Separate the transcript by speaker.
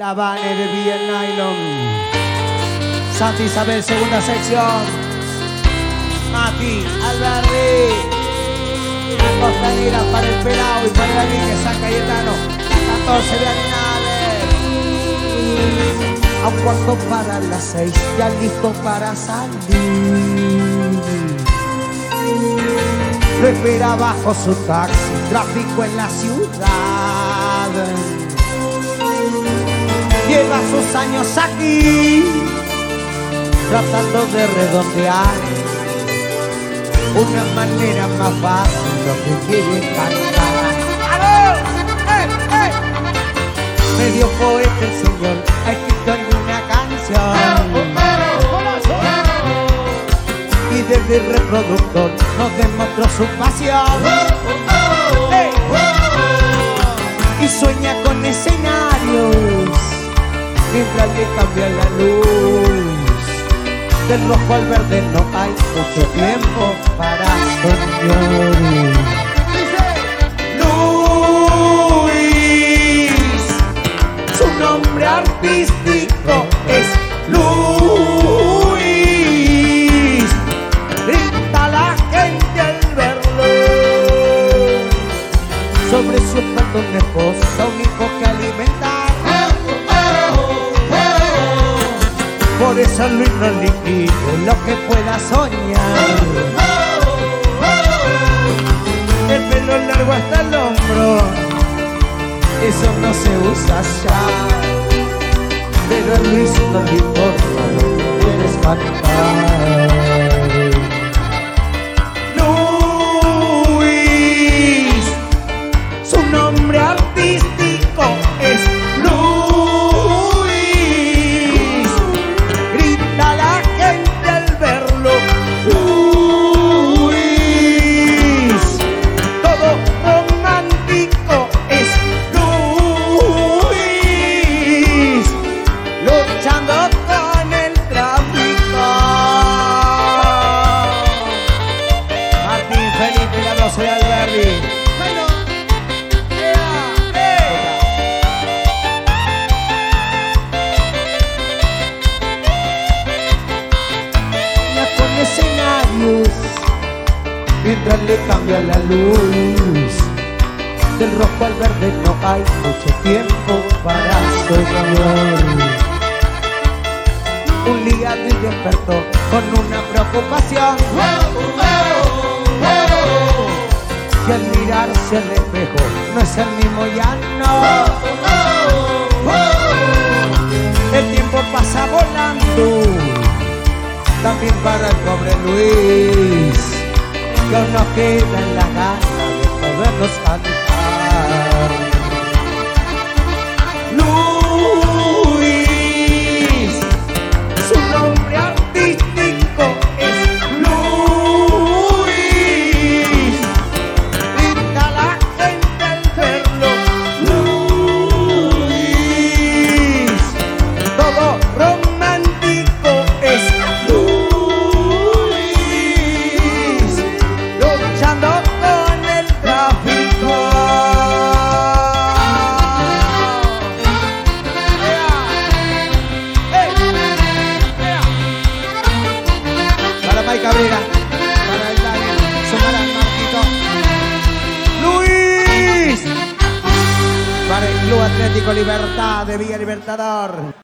Speaker 1: La Vane de Villa Nylon. Santa Isabel, segunda sección. Mati, Alberdi. La costanera para el Pelao y para la línea San Cayetano. La 14 de Arenales. A un cuarto para las 6, ya listo para salir. Lo espera bajo su taxi, tráfico en la ciudad. Lleva sus años aquí, tratando de redondear una manera más fácil lo que quiere cantar. Medio poeta el señor, ha escrito alguna canción y desde el reproductor nos demostró su pasión. Y sueña con escenarios mientras le cambia la luz. Del rojo al verde no hay mucho tiempo para soñar. Luis, su nombre artístico es Luis. Grita la gente al verlo. Sobre su espalda una esposa, un hijo que alimentar. Por eso Luis no liquide lo que pueda soñar. El pelo largo hasta el hombro, eso no se usa ya. Pero a Luis no le importa lo que quieres cantar. Luis, su nombre artístico es Luis. Grita la gente al verlo. Luis, todo romántico es Luis. Luchando con el tráfico. Martín Felipe, la 12 de Alberdi. Escenarios mientras le cambia la luz. Del rojo al verde no hay mucho tiempo para soñar. Un día Luis despertó con una preocupación, que al mirarse al espejo no es el mismo ya no. El tiempo pasa volando también para el pobre Luis, que aún nos quedan las ganas de podernos cantar. Luis, su nombre artístico es Luis. Grita la gente al verlo. Luis, todo romántico es con el tráfico. Para Mike Cabrera, para el Daniel, sumar al Marquito. Luis, para el Club Atlético Libertad de Villa Libertador.